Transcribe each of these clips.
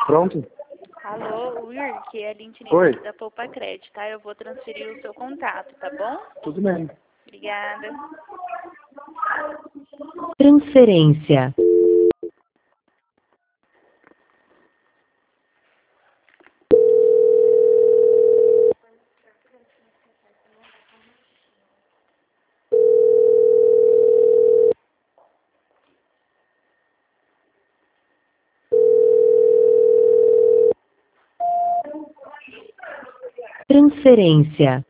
Pronto? Alô, Wilk, é a Oi. Lintinete da Poupa Crédito, tá? Eu vou transferir o seu contato, tá bom? Tudo bem. Obrigada. Transferência. Transferência.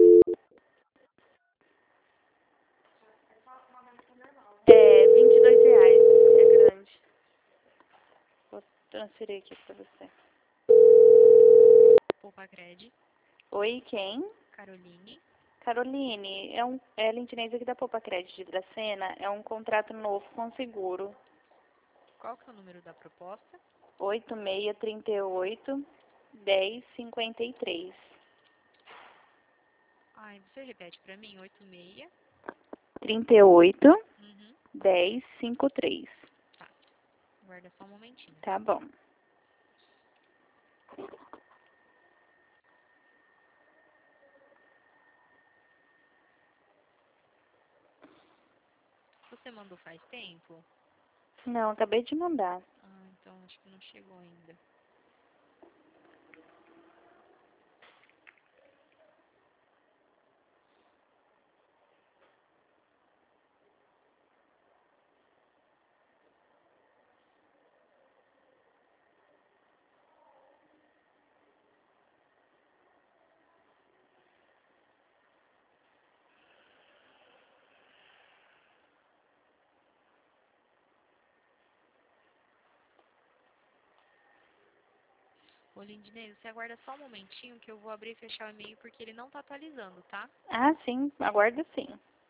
É R$ 22, é grande. Vou transferir aqui pra você. Poupa Crédito, Oi, quem? Caroline. Caroline, é a Lintinete aqui da Poupa Crédito de Dracena, é um contrato novo com seguro. Qual que é o número da proposta? 8638-1053. Ai, você repete pra mim, 86. 38 Uhum, 1053. tá. Guarda só um momentinho. Tá bom. Você mandou faz tempo? Não, acabei de mandar. Ah, então acho que não chegou ainda. Ô, Lindinei, você aguarda só um momentinho que eu vou abrir e fechar o e-mail porque ele não tá atualizando, tá? Ah, sim, aguardo sim.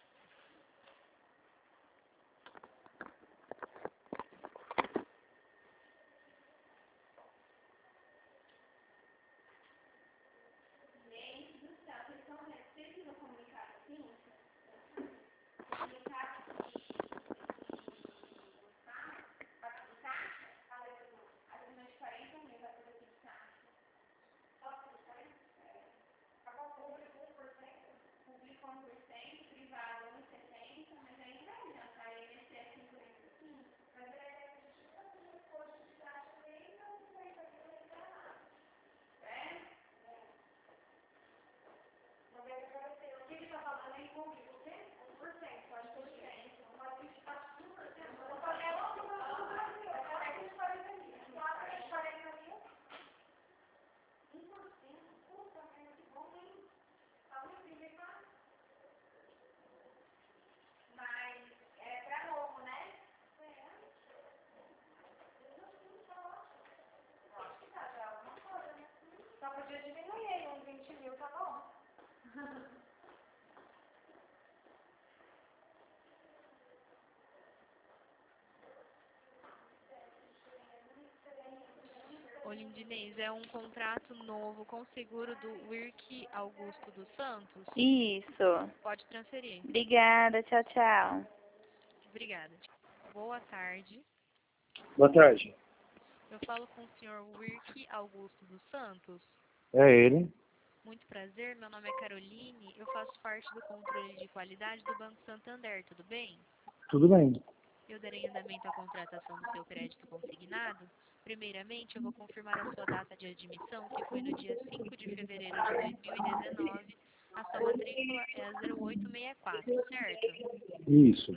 Ô, Lindinei, é um contrato novo com seguro do Wirk Augusto dos Santos. Isso. Pode transferir. Obrigada, tchau, tchau. Obrigada. Boa tarde. Boa tarde. Eu falo com o senhor Wirk Augusto dos Santos. É ele? Muito prazer, meu nome é Caroline. Eu faço parte do controle de qualidade do Banco Santander, tudo bem? Tudo bem. Eu darei andamento à contratação do seu crédito consignado. Primeiramente, eu vou confirmar a sua data de admissão, que foi no dia 5 de fevereiro de 2019. A sua matrícula é a 0864, certo? Isso.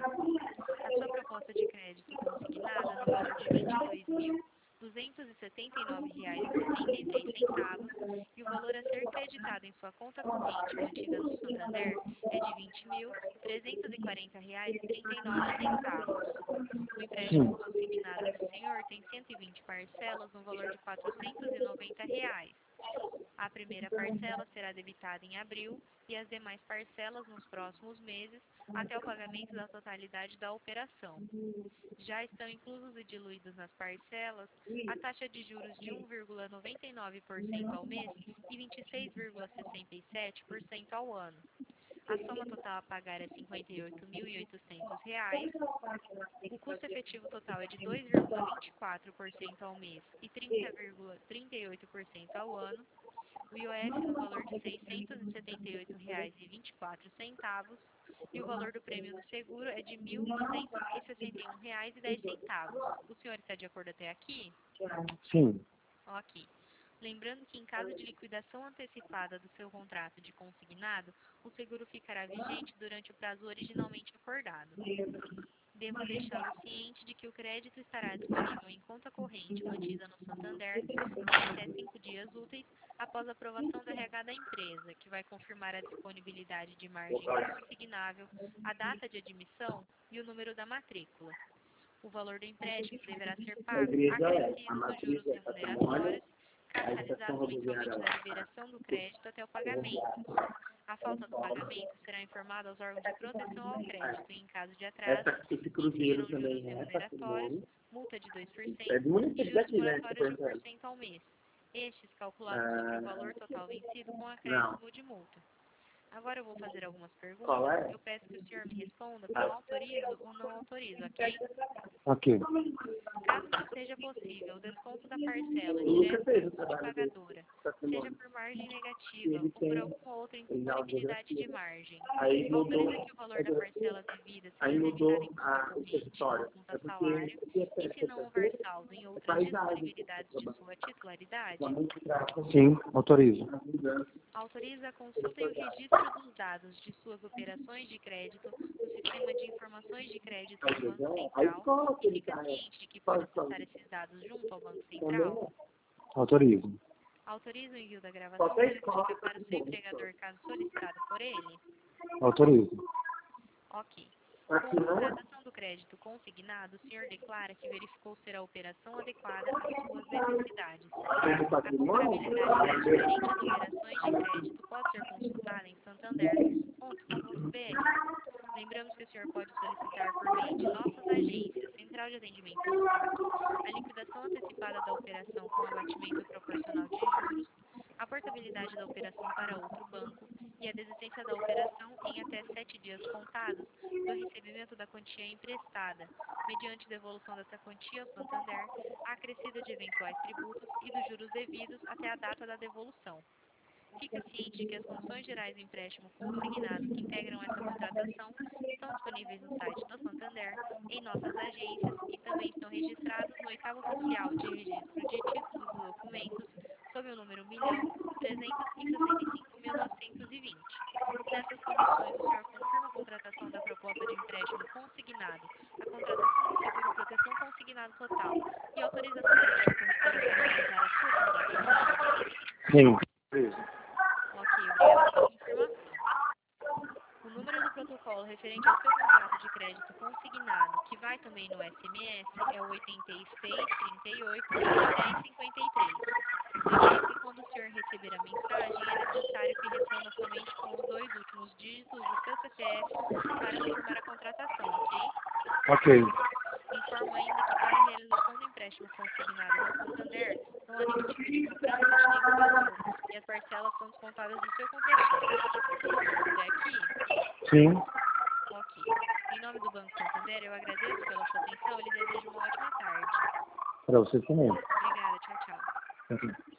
A sua proposta de crédito consignada no valor de R$ 22.279,63 e o valor a ser creditado em sua conta corrente mantida no Santander é de R$ 20.340,39. O empréstimo Sim. consignado do senhor tem 120 parcelas no valor de R$ 490. A primeira parcela será debitada em abril e as demais parcelas nos próximos meses até o pagamento da totalidade da operação. Já estão inclusos e diluídos nas parcelas a taxa de juros de 1,99% ao mês e 26,67% ao ano. A soma total a pagar é R$ 58.800. O custo efetivo total é de 2,24% ao mês e 30,38% ao ano. O IOF no valor de R$ 678,24 e o valor do prêmio do seguro é de R$ 1.261,10. O senhor está de acordo até aqui? Sim. Ok. Lembrando que em caso de liquidação antecipada do seu contrato de consignado, o seguro ficará vigente durante o prazo originalmente acordado. Devo deixá-lo ciente de que o crédito estará disponível em conta corrente mantida no Santander em até 5 dias úteis após a aprovação do RH da empresa, que vai confirmar a disponibilidade de margem consignável, a data de admissão e o número da matrícula. O valor do empréstimo deverá ser pago acrescidos os juros remuneratórios, capitalizado mensalmente da liberação do crédito até o pagamento. A falta do pagamento será informada aos órgãos de proteção ao crédito e, em caso de atraso, incidirão juros remuneratórios, multa de 2% e juros moratórios de 1% ao mês, estes calculados sobre o valor total vencido com acréscimo de multa. Agora eu vou fazer algumas perguntas. Eu peço que o senhor me responda com autorizo ou não autorizo, ok? Ok. Caso não seja possível o desconto da parcela direto do fundo de pagadora, seja por margem negativa ou por alguma outra indisponibilidade de margem, autoriza que o valor da parcela devida seja debitado em conta corrente ou conta salário e, se não houver saldo em outras disponibilidades de sua titularidade, Sim, autorizo. autoriza a consulta e o registro dos dados de suas operações de crédito no Sistema de Informações de Crédito do Banco Central e fica ciente de que pode acessar esses dados junto ao Banco Central. Autorizo. Autoriza o envio da gravação telefônica para o seu empregador caso solicitado por ele? Autorizo. Ok. Com a contratação do crédito consignado, o senhor declara que verificou ser a operação adequada às suas necessidades. A comparabilidade das diferentes operações de crédito pode ser consultada em santander.com.br. Lembramos que o senhor pode solicitar por meio de nossas agências, Central de Atendimento do SAC, a liquidação antecipada da operação com abatimento proporcional de juros, a portabilidade da operação para outro banco e a desistência da operação em até 7 dias contados do recebimento da quantia emprestada, mediante devolução dessa quantia ao Santander, acrescida de eventuais tributos e dos juros devidos até a data da devolução. Fica ciente de que as condições gerais do empréstimo consignado que integram essa contratação estão disponíveis no site do Santander, em nossas agências e também estão registrados no 8º Oficial de Registro de Títulos e Documentos, sob o número 1.365.920. Nessas condições, o senhor confirma a contratação da proposta de empréstimo consignado, a contratação do seguro proteção consignado total e autoriza a Santander Corretora para realizar a sua contratação? Sim. Autorizo. Ok, obrigada pela confirmação. O número do protocolo referente ao seu contrato de crédito consignado, que vai também no SMS, é o 8638-1053. Lembre que quando o senhor receber a mensagem, é necessário que responda somente com os 2 últimos dígitos do seu CPF para confirmar a contratação, ok? Ok. Informo ainda que para a realização do empréstimo consignado no Santander, não há nenhum tipo de cobrança de nenhum valor e as parcelas são descontadas do seu contratinho. Até aqui? Sim. Ok. Em nome do Banco Santander, eu agradeço pela sua atenção e lhe desejo uma ótima tarde. Para você também. Obrigada, tchau, tchau. Ok.